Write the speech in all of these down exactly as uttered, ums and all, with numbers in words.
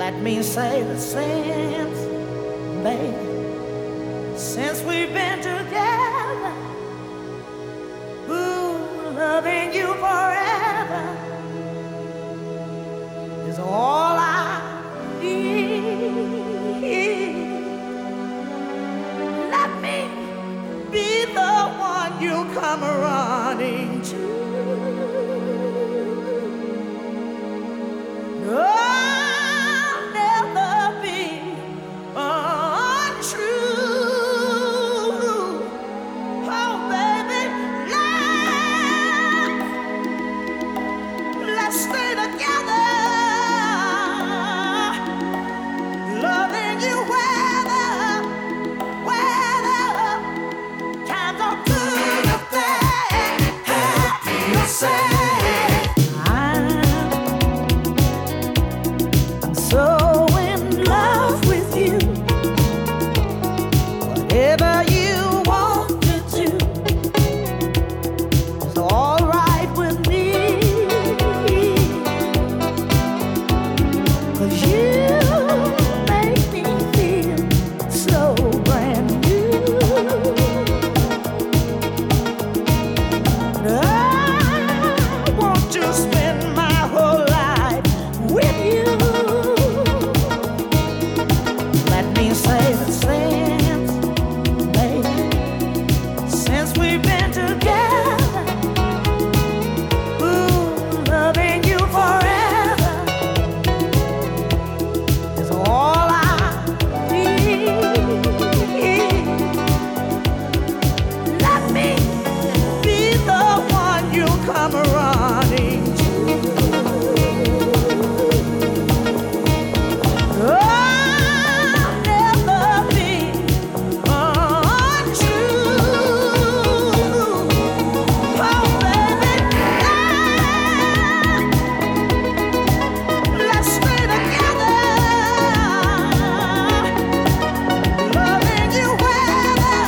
Let me say that since, baby, since we've been together, ooh, loving you forever is all I need. Let me be the one you come running to. I'll never be untrue. Oh, baby, let's, let's stay together, loving you whether, whether times are good or bad. Happy or sad. So in love with you, whatever you want to do is all right with me. 'Cause you make me feel so brand new. I want to spend my whole life with you. Let me say that since, baby, since we've been together, ooh, loving you forever is all I need. Let me be the one you come running to. I'll never be untrue. Oh, baby, let's stay together, loving you whether,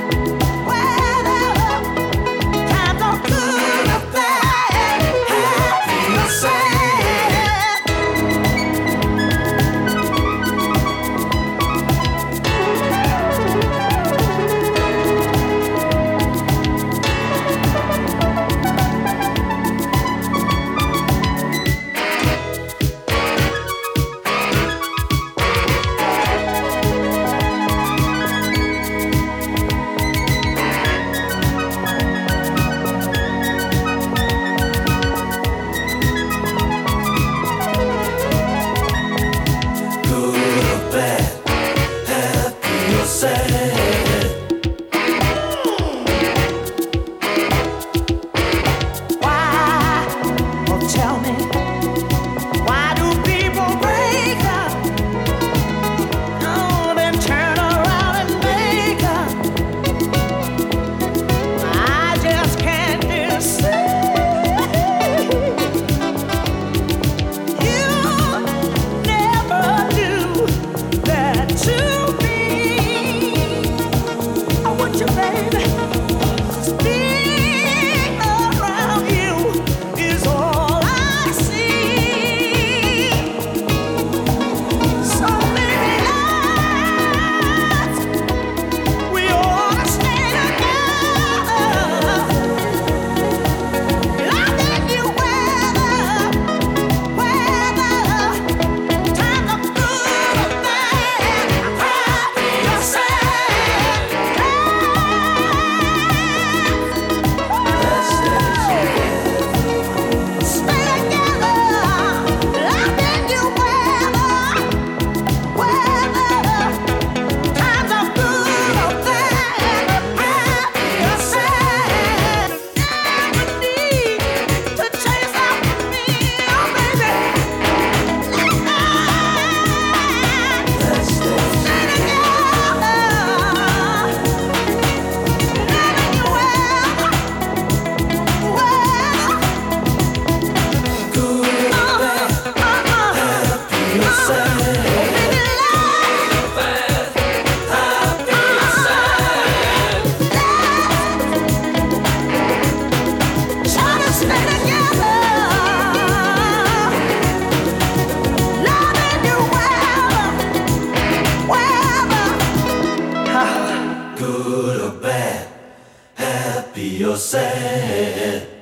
whether times are good or bad. Be yourself.